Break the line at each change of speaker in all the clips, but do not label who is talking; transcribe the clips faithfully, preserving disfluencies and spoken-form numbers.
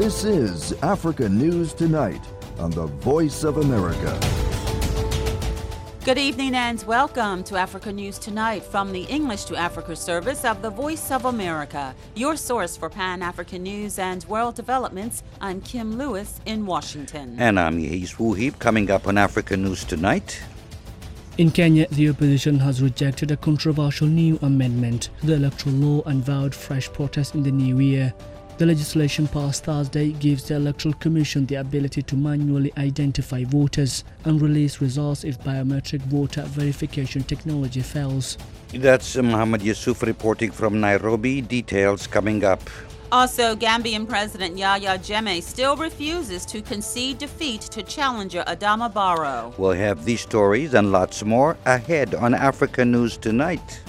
This is Africa News Tonight on the Voice of America.
Good evening and welcome to Africa News Tonight from the English to Africa service of the Voice of America, your source for Pan-African news and world developments. I'm Kim Lewis in Washington.
And I'm Yehis Wuhib. Coming up on Africa News Tonight.
In Kenya, the opposition has rejected a controversial new amendment to the electoral law and vowed fresh protests in the new year. The legislation passed Thursday gives the Electoral Commission the ability to manually identify voters and release results if biometric voter verification technology fails.
That's Mohammed Yusuf reporting from Nairobi. Details coming up.
Also, Gambian President Yahya Jammeh still refuses to concede defeat to challenger Adama Barrow.
We'll have these stories and lots more ahead on Africa News Tonight.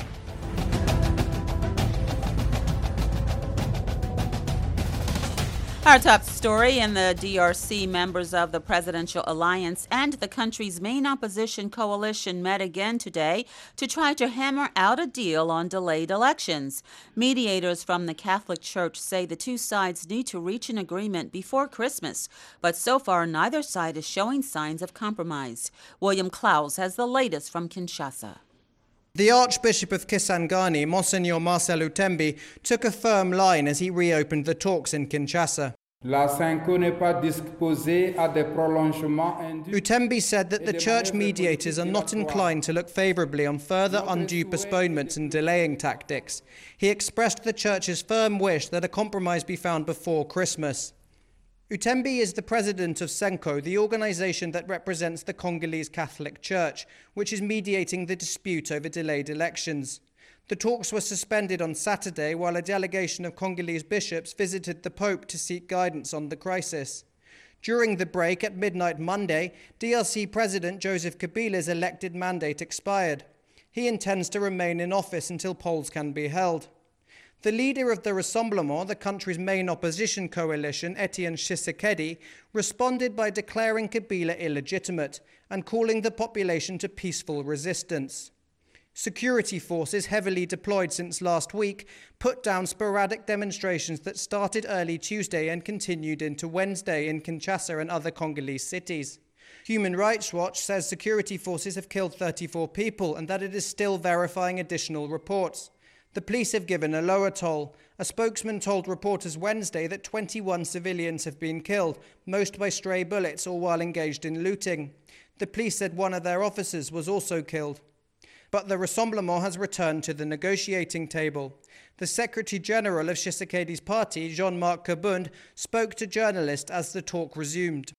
Our top story in the D R C, members of the Presidential Alliance and the country's main opposition coalition met again today to try to hammer out a deal on delayed elections. Mediators from the Catholic Church say the two sides need to reach an agreement before Christmas, but so far neither side is showing signs of compromise. William Klaus has the latest from Kinshasa.
The Archbishop of Kisangani, Monsignor Marcel Utembi, took a firm line as he reopened the talks in Kinshasa.
La Cinco n'est pas disposée à des prolongements indus.
Utembi said that the church mediators are not inclined to look favourably on further undue postponements and delaying tactics. He expressed the church's firm wish that a compromise be found before Christmas. Utembi is the president of Senko, the organisation that represents the Congolese Catholic Church, which is mediating the dispute over delayed elections. The talks were suspended on Saturday while a delegation of Congolese bishops visited the Pope to seek guidance on the crisis. During the break at midnight Monday, D R C President Joseph Kabila's elected mandate expired. He intends to remain in office until polls can be held. The leader of the Rassemblement, the country's main opposition coalition, Etienne Tshisekedi, responded by declaring Kabila illegitimate and calling the population to peaceful resistance. Security forces, heavily deployed since last week, put down sporadic demonstrations that started early Tuesday and continued into Wednesday in Kinshasa and other Congolese cities. Human Rights Watch says security forces have killed thirty-four people and that it is still verifying additional reports. The police have given a lower toll. A spokesman told reporters Wednesday that twenty-one civilians have been killed, most by stray bullets or while engaged in looting. The police said one of their officers was also killed. But the Rassemblement has returned to the negotiating table. The Secretary General of Tshisekedi's party, Jean-Marc Kabund, spoke to journalists as the talk resumed.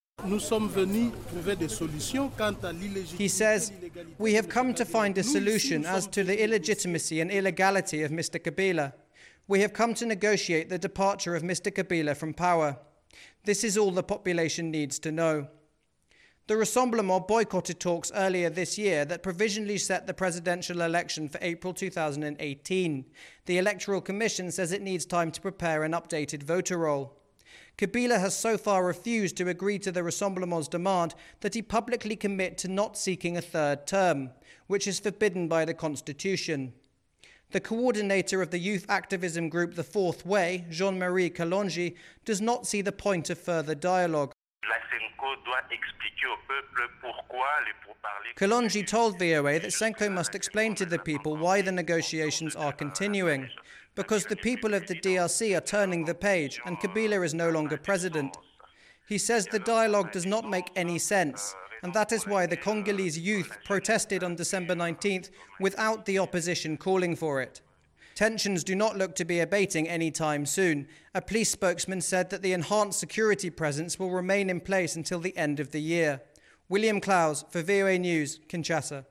He says, "We have come to find a solution as to the illegitimacy and illegality of Mister Kabila. We have come to negotiate the departure of Mister Kabila from power. This is all the population needs to know." The Rassemblement boycotted talks earlier this year that provisionally set the presidential election for April two thousand eighteen. The Electoral Commission says it needs time to prepare an updated voter roll. Kabila has so far refused to agree to the Rassemblement's demand that he publicly commit to not seeking a third term, which is forbidden by the Constitution. The coordinator of the youth activism group The Fourth Way, Jean-Marie Kalonji, does not see the point of further dialogue. Kalonji told V O A that Senko must explain to the people why the negotiations are continuing, because the people of the D R C are turning the page and Kabila is no longer president. He says the dialogue does not make any sense, and that is why the Congolese youth protested on December nineteenth without the opposition calling for it. Tensions do not look to be abating anytime soon. A police spokesman said that the enhanced security presence will remain in place until the end of the year. William Klaus for V O A News, Kinshasa.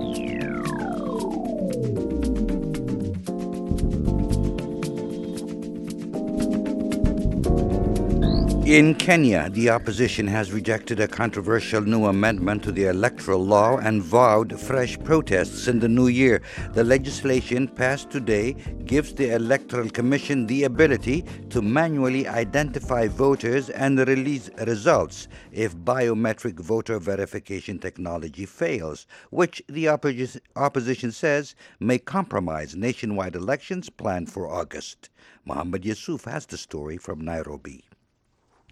In Kenya, the opposition has rejected a controversial new amendment to the electoral law and vowed fresh protests in the new year. The legislation passed today gives the Electoral Commission the ability to manually identify voters and release results if biometric voter verification technology fails, which the oppos- opposition says may compromise nationwide elections planned for August. Mohammed Yusuf has the story from Nairobi.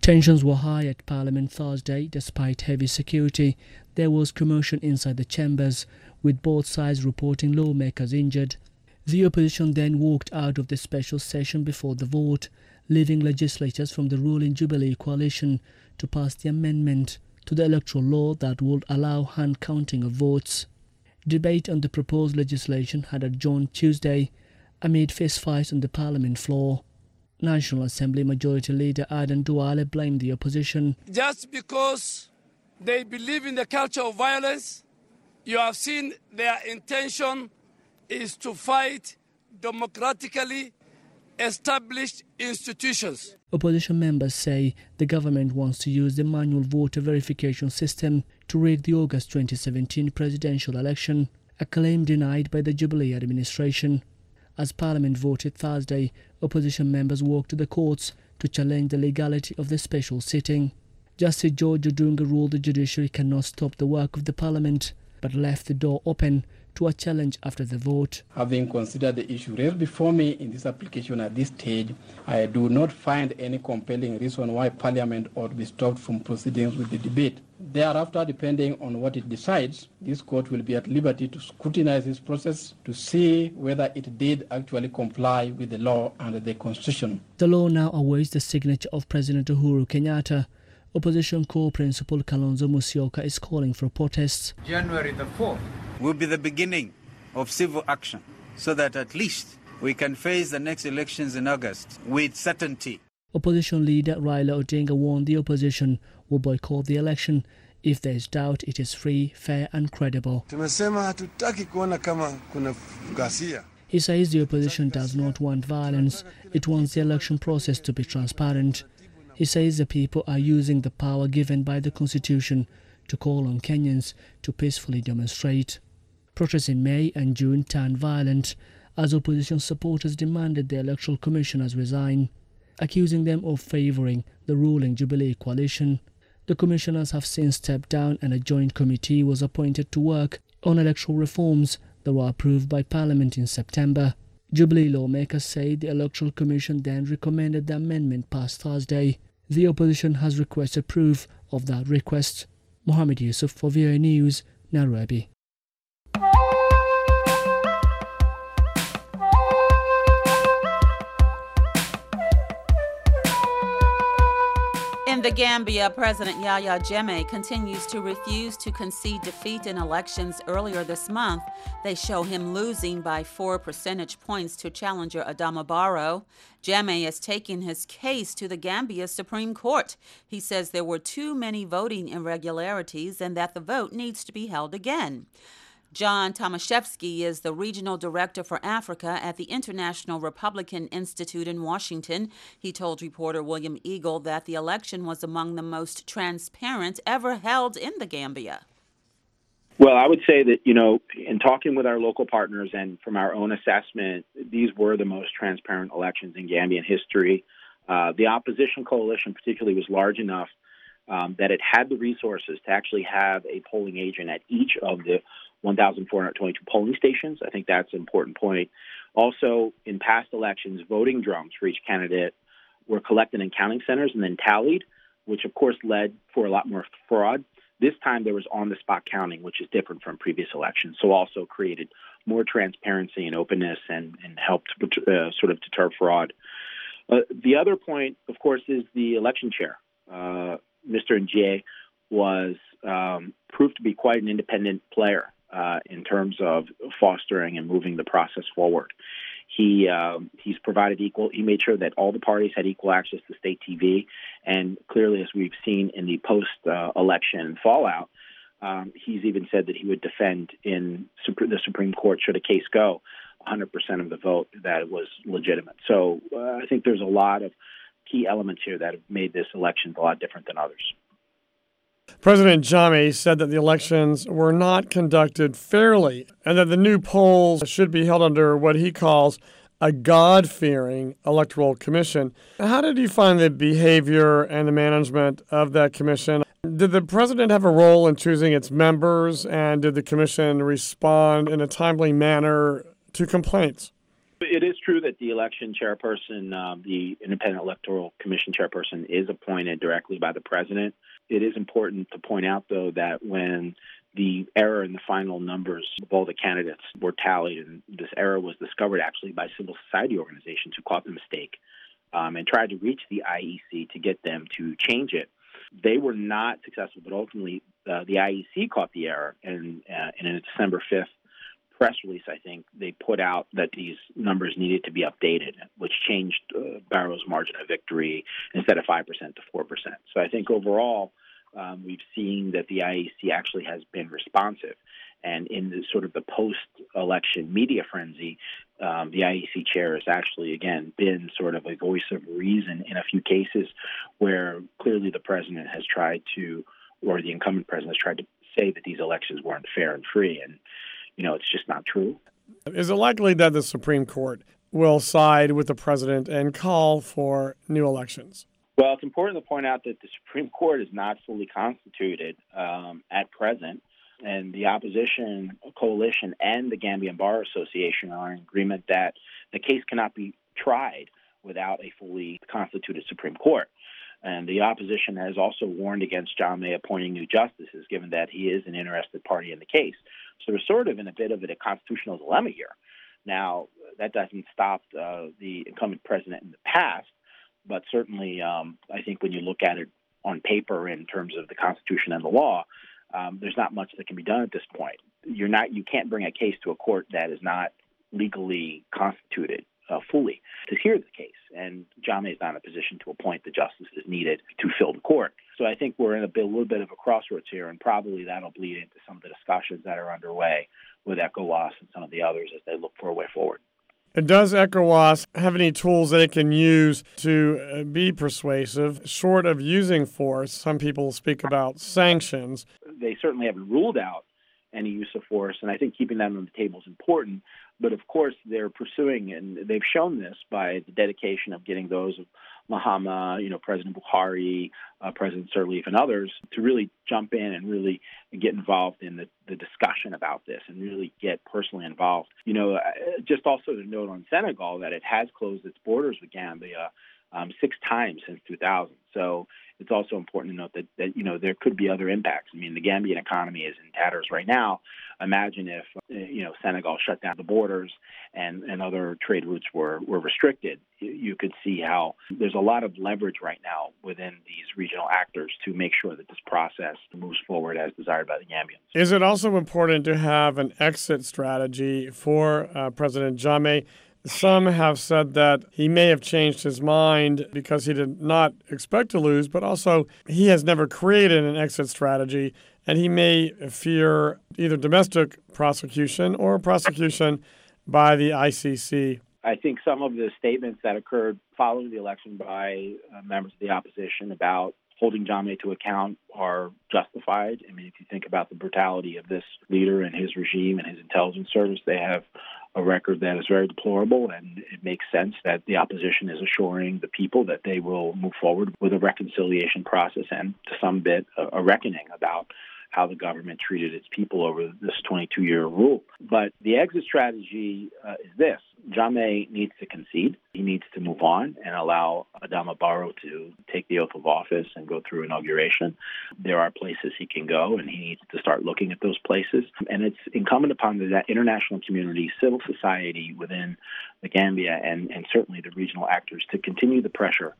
Tensions were high at Parliament Thursday. Despite heavy security, there was commotion inside the chambers, with both sides reporting lawmakers injured. The opposition then walked out of the special session before the vote, leaving legislators from the ruling Jubilee coalition to pass the amendment to the electoral law that would allow hand counting of votes. Debate on the proposed legislation had adjourned Tuesday amid fistfights on the Parliament floor. National Assembly Majority Leader Adan Duale blamed the opposition.
Just because they believe in the culture of violence, you have seen their intention is to fight democratically established institutions.
Opposition members say the government wants to use the manual voter verification system to rig the August twenty seventeen presidential election, a claim denied by the Jubilee administration. As Parliament voted Thursday, opposition members walked to the courts to challenge the legality of the special sitting. Justice George Odunga ruled the judiciary cannot stop the work of the Parliament, but left the door open to a challenge after the vote.
Having considered the issue raised before me in this application at this stage, I do not find any compelling reason why Parliament ought to be stopped from proceedings with the debate. Thereafter, depending on what it decides, this court will be at liberty to scrutinize this process to see whether it did actually comply with the law and the Constitution.
The law now awaits the signature of President Uhuru Kenyatta. Opposition co-principal Kalonzo Musyoka is calling for protests.
January the fourth
will be the beginning of civil action so that at least we can face the next elections in August with certainty.
Opposition leader Raila Odinga warned the opposition will boycott the election if there is doubt it is free, fair and credible. He says the opposition does not want violence, it wants the election process to be transparent. He says the people are using the power given by the Constitution to call on Kenyans to peacefully demonstrate. Protests in May and June turned violent as opposition supporters demanded the Electoral Commissioners resign, accusing them of favouring the ruling Jubilee coalition. The commissioners have since stepped down and a joint committee was appointed to work on electoral reforms that were approved by Parliament in September. Jubilee lawmakers say the Electoral Commission then recommended the amendment passed Thursday. The opposition has requested proof of that request. Mohammed Yusuf for V O A News, Nairobi.
In the Gambia, President Yahya Jammeh continues to refuse to concede defeat in elections. Earlier this month, they show him losing by four percentage points to challenger Adama Barrow. Jammeh is taking his case to the Gambia Supreme Court. He says there were too many voting irregularities and that the vote needs to be held again. John Tomaszewski is the Regional Director for Africa at the International Republican Institute in Washington. He told reporter William Eagle that the election was among the most transparent ever held in the Gambia.
Well, I would say that, you know, in talking with our local partners and from our own assessment, these were the most transparent elections in Gambian history. Uh, the opposition coalition particularly was large enough um, that it had the resources to actually have a polling agent at each of the one thousand four hundred twenty-two polling stations. I think that's an important point. Also, in past elections, voting drums for each candidate were collected in counting centers and then tallied, which of course led for a lot more fraud. This time there was on-the-spot counting, which is different from previous elections, so also created more transparency and openness and, and helped uh, sort of deter fraud. Uh, the other point, of course, is the election chair. Uh, Mister Njie was um, proved to be quite an independent player Uh, in terms of fostering and moving the process forward. He uh, he's provided equal, he made sure that all the parties had equal access to state T V, and clearly, as we've seen in the post-election uh, fallout, um, he's even said that he would defend in Sup- the Supreme Court, should a case go, one hundred percent of the vote that it was legitimate. So uh, I think there's a lot of key elements here that have made this election a lot different than others.
President Jammeh said that the elections were not conducted fairly and that the new polls should be held under what he calls a God-fearing electoral commission. How did you find the behavior and the management of that commission? Did the president have a role in choosing its members, and did the commission respond in a timely manner to complaints?
It is true that the election chairperson, uh, the Independent Electoral Commission chairperson, is appointed directly by the president. It is important to point out, though, that when the error in the final numbers of all the candidates were tallied, and this error was discovered actually by civil society organizations who caught the mistake um, and tried to reach the I E C to get them to change it. They were not successful, but ultimately uh, the I E C caught the error, and, uh, and in a December fifth press release, I think, they put out that these numbers needed to be updated, which changed uh, Barrow's margin of victory instead of five percent to four percent. So I think overall, um, we've seen that the I E C actually has been responsive. And in the sort of the post-election media frenzy, um, the I E C chair has actually, again, been sort of a voice of reason in a few cases where clearly the president has tried to, or the incumbent president has tried to say that these elections weren't fair and free. And you know, it's just not true.
Is it likely that the Supreme Court will side with the president and call for new elections?
Well, it's important to point out that the Supreme Court is not fully constituted um, at present, and the opposition coalition and the Gambian Bar Association are in agreement that the case cannot be tried without a fully constituted Supreme Court. And the opposition has also warned against Jammeh appointing new justices, given that he is an interested party in the case. So we're sort of in a bit of a constitutional dilemma here. Now, that doesn't stop uh, the incumbent president in the past, but certainly um, I think when you look at it on paper in terms of the Constitution and the law, um, there's not much that can be done at this point. You're not, you can't bring a case to a court that is not legally constituted uh, fully to hear the case. And Jammeh is not in a position to appoint the justices needed to fill the court. So I think we're in a, bit, a little bit of a crossroads here, and probably that'll bleed into some of the discussions that are underway with ECOWAS and some of the others as they look for a way forward.
And does ECOWAS have any tools that it can use to be persuasive, short of using force? Some people speak about sanctions.
They certainly haven't ruled out any use of force, and I think keeping that on the table is important. But, of course, they're pursuing, and they've shown this by the dedication of getting those of Mahama, you know, President Buhari, uh, President Sirleaf, and others to really jump in and really get involved in the, the discussion about this and really get personally involved. You know, just also to note on Senegal that it has closed its borders with Gambia um, six times since two thousand. So it's also important to note that, that, you know, there could be other impacts. I mean, the Gambian economy is in tatters right now. Imagine if, you know, Senegal shut down the borders and, and other trade routes were, were restricted. You could see how there's a lot of leverage right now within these regional actors to make sure that this process moves forward as desired by the Gambians.
Is it also important to have an exit strategy for uh, President Jammeh? Some have said that he may have changed his mind because he did not expect to lose, but also he has never created an exit strategy, and he may fear either domestic prosecution or prosecution by the I C C.
I think some of the statements that occurred following the election by uh, members of the opposition about holding Jammeh to account are justified. I mean, if you think about the brutality of this leader and his regime and his intelligence service, they have a record that is very deplorable, and it makes sense that the opposition is assuring the people that they will move forward with a reconciliation process and, to some bit, a, a reckoning about how the government treated its people over this twenty-two-year rule. But the exit strategy uh, is this. Jammeh needs to concede. He needs to move on and allow Adama Barrow to take the oath of office and go through inauguration. There are places he can go, and he needs to start looking at those places. And it's incumbent upon the international community, civil society within the Gambia, and, and certainly the regional actors to continue the pressure.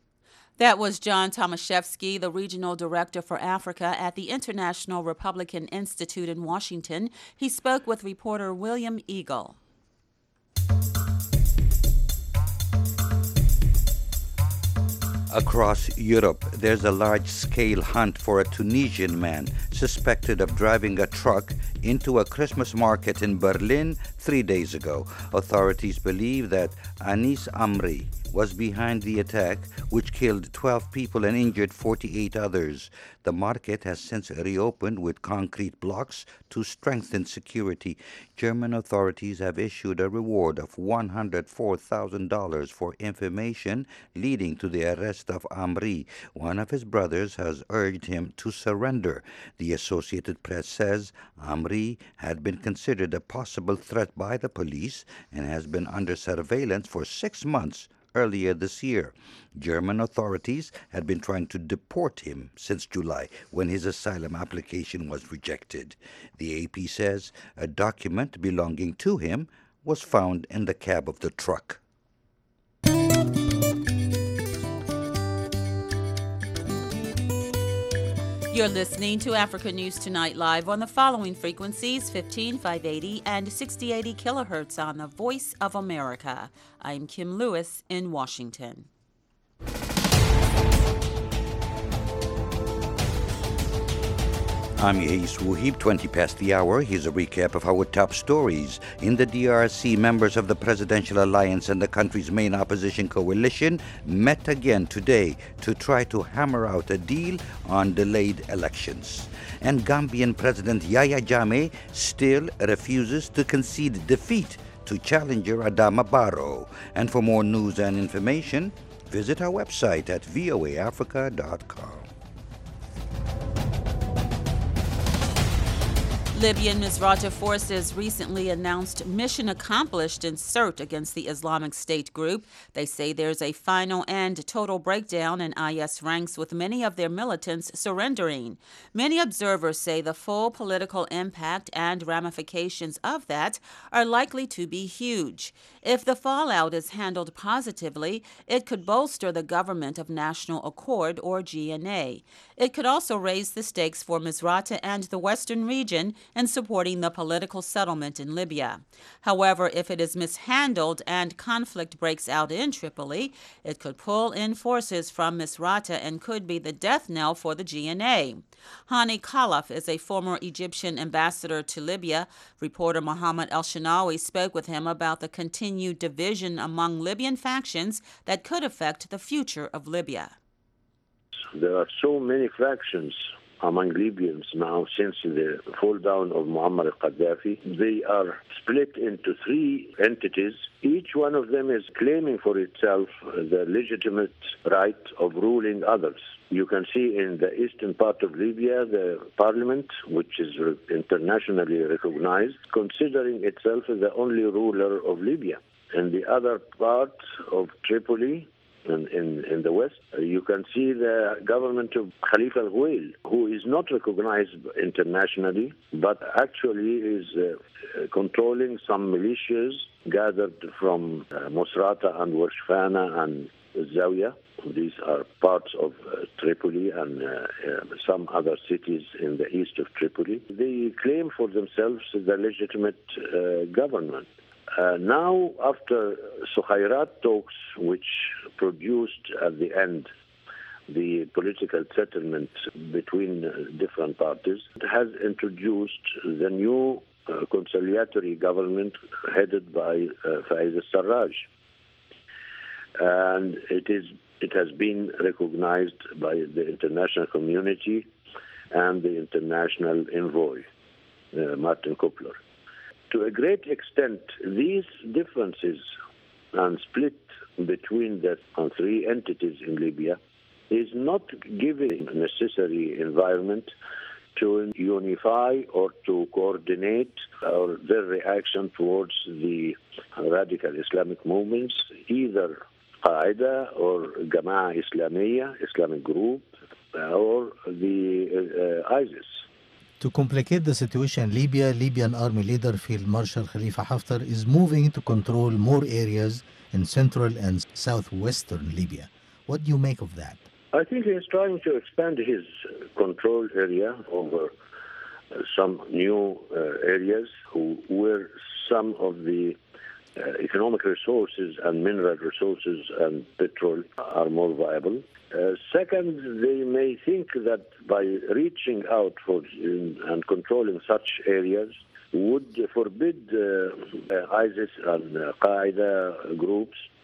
That was John Tomaszewski, the Regional Director for Africa at the International Republican Institute in Washington. He spoke with reporter William Eagle.
Across Europe, there's a large-scale hunt for a Tunisian man suspected of driving a truck into a Christmas market in Berlin three days ago. Authorities believe that Anis Amri was behind the attack, which killed twelve people and injured forty-eight others. The market has since reopened with concrete blocks to strengthen security. German authorities have issued a reward of one hundred four thousand dollars for information leading to the arrest of Amri. One of his brothers has urged him to surrender. The Associated Press says Amri had been considered a possible threat by the police and has been under surveillance for six months earlier this year. German authorities had been trying to deport him since July, when his asylum application was rejected. The A P says a document belonging to him was found in the cab of the truck.
You're listening to Africa News Tonight live on the following frequencies: fifteen five eighty and sixty eighty kilohertz on the Voice of America. I'm Kim Lewis in Washington.
I'm Yeis Wuhib, twenty past the hour. Here's a recap of our top stories. In the D R C, members of the Presidential Alliance and the country's main opposition coalition met again today to try to hammer out a deal on delayed elections. And Gambian President Yahya Jammeh still refuses to concede defeat to challenger Adama Barrow. And for more news and information, visit our website at v o a africa dot com.
Libyan Misrata forces recently announced mission accomplished in C E R T against the Islamic State group. They say there's a final and total breakdown in I S ranks, with many of their militants surrendering. Many observers say the full political impact and ramifications of that are likely to be huge. If the fallout is handled positively, it could bolster the Government of National Accord, or G N A. It could also raise the stakes for Misrata and the Western region in supporting the political settlement in Libya. However, if it is mishandled and conflict breaks out in Tripoli, it could pull in forces from Misrata and could be the death knell for the G N A. Hani Khalaf is a former Egyptian ambassador to Libya. Reporter Mohammed El-Shanawi spoke with him about the continued division among Libyan factions that could affect the future of Libya.
There are so many fractions among Libyans now since the fall down of Muammar al-Gaddafi. They are split into three entities. Each one of them is claiming for itself the legitimate right of ruling others. You can see in the eastern part of Libya, the parliament, which is internationally recognized, considering itself as the only ruler of Libya. In the other part of Tripoli, In, in, in the west, you can see the government of Khalifa al-Ghouel, who is not recognized internationally, but actually is uh, controlling some militias gathered from uh, Mosrata and Warshfana and Zawiya. These are parts of uh, Tripoli and uh, uh, some other cities in the east of Tripoli. They claim for themselves the legitimate uh, government. Uh, now, after Sukhayrat talks, which produced at the end the political settlement between uh, different parties, it has introduced the new uh, conciliatory government headed by uh, Faiz al-Sarraj. And it is it has been recognized by the international community and the international envoy, uh, Martin Kobler. To a great extent, these differences and split between the three entities in Libya is not giving a necessary environment to unify or to coordinate our, their reaction towards the radical Islamic movements, either Qaeda or Jama'a Islamiyya, Islamic group, or the uh, ISIS.
To complicate the situation in Libya, Libyan Army leader Field Marshal Khalifa Haftar is moving to control more areas in central and southwestern Libya. What do you make of that?
I think he is trying to expand his control area over some new uh, areas where some of the uh, economic resources and mineral resources and petrol are more viable. Uh, second, they may think that by reaching out for uh, and controlling such areas would forbid uh, uh, ISIS and uh, Qaeda groups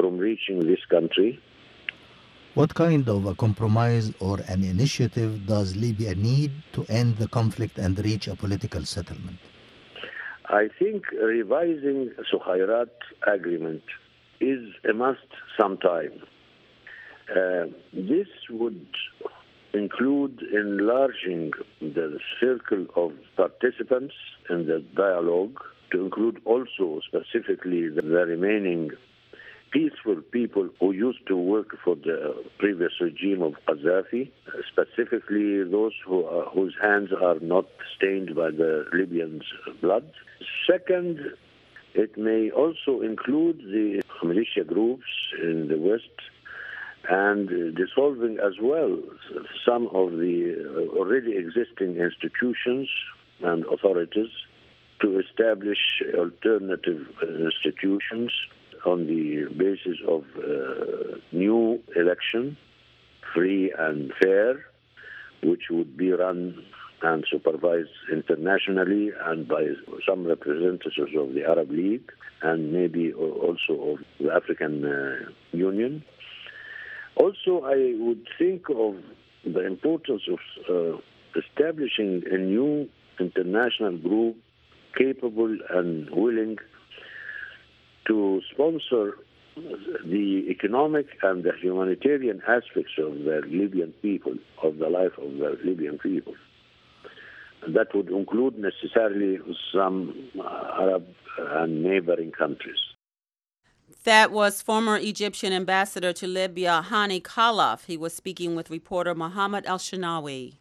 from reaching this country.
What kind of a compromise or an initiative does Libya need to end the conflict and reach a political settlement?
I think revising Sukhayrat agreement is a must sometime. Uh, this would include enlarging the circle of participants in the dialogue to include also specifically the, the remaining peaceful people who used to work for the previous regime of Gaddafi, specifically those who are, whose hands are not stained by the Libyans' blood. Second, it may also include the militia groups in the West and dissolving as well some of the already existing institutions and authorities to establish alternative institutions on the basis of uh, new election, free and fair, which would be run and supervised internationally and by some representatives of the Arab League and maybe also of the African uh, Union. Also, I would think of the importance of uh, establishing a new international group capable and willing to sponsor the economic and the humanitarian aspects of the Libyan people, of the life of the Libyan people. That would include necessarily some Arab and neighboring countries.
That was former Egyptian ambassador to Libya, Hani Khalaf. He was speaking with reporter Mohammed Al-Shinawi.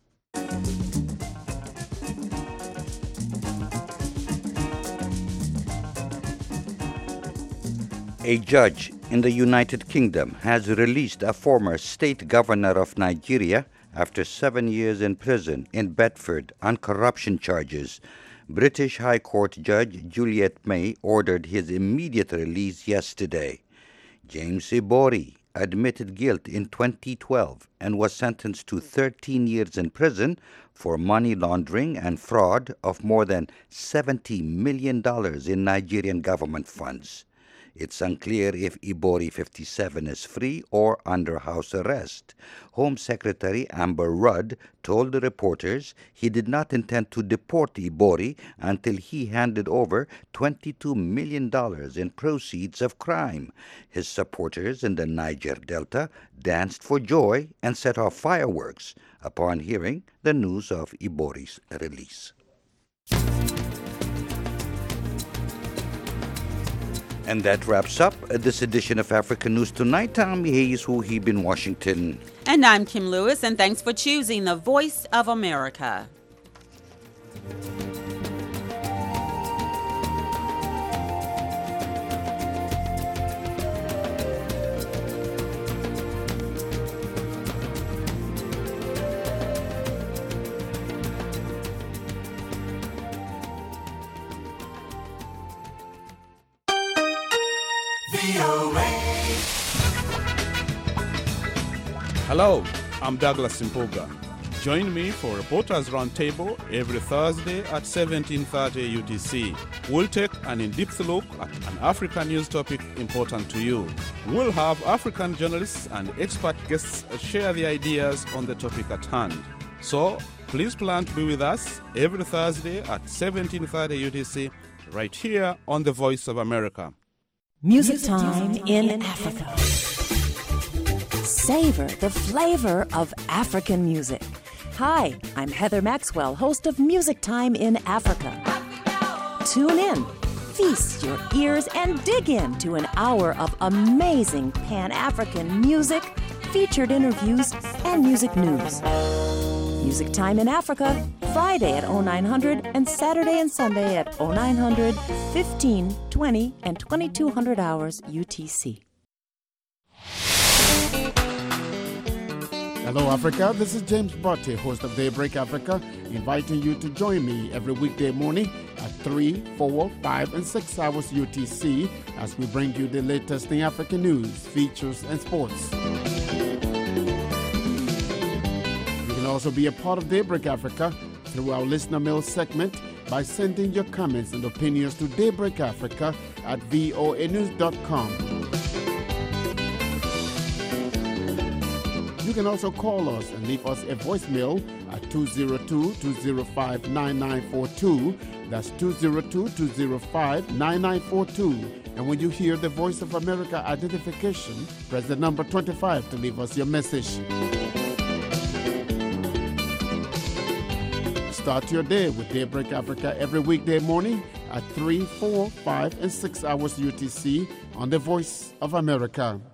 A judge in the United Kingdom has released a former state governor of Nigeria after seven years in prison in Bedford on corruption charges. British High Court Judge Juliet May ordered his immediate release yesterday. James Ibori admitted guilt in twenty twelve and was sentenced to thirteen years in prison for money laundering and fraud of more than seventy million dollars in Nigerian government funds. It's unclear if Ibori, fifty-seven, is free or under house arrest. Home Secretary Amber Rudd told the reporters he did not intend to deport Ibori until he handed over twenty-two million dollars in proceeds of crime. His supporters in the Niger Delta danced for joy and set off fireworks upon hearing the news of Ibori's release. And that wraps up this edition of African News Tonight. I'm Hayes Wuhib in Washington.
And I'm Kim Lewis, and thanks for choosing the Voice of America.
Hello, I'm Douglas Mpuga. Join me for Reporters Roundtable every Thursday at seventeen thirty U T C. We'll take an in-depth look at an African news topic important to you. We'll have African journalists and expert guests share their ideas on the topic at hand. So, please plan to be with us every Thursday at seventeen thirty U T C right here on The Voice of America.
Music Time in Africa. Savor the flavor of African music. Hi, I'm Heather Maxwell, host of Music Time in Africa. Tune in, feast your ears, and dig into an hour of amazing Pan-African music, featured interviews, and music news. Music Time in Africa, Friday at oh nine hundred and Saturday and Sunday at oh nine hundred, fifteen, twenty, and twenty-two hundred hours U T C.
Hello, Africa. This is James Botte, host of Daybreak Africa, inviting you to join me every weekday morning at three, four, five, and six hours U T C as we bring you the latest in African news, features, and sports. You can also be a part of Daybreak Africa through our listener mail segment by sending your comments and opinions to daybreakafrica at voa news dot com. You can also call us and leave us a voicemail at two oh two, two oh five, nine nine four two. That's two oh two, two oh five, nine nine four two. And when you hear the Voice of America identification, press the number twenty-five to leave us your message. Start your day with Daybreak Africa every weekday morning at three, four, five, and six hours U T C on the Voice of America.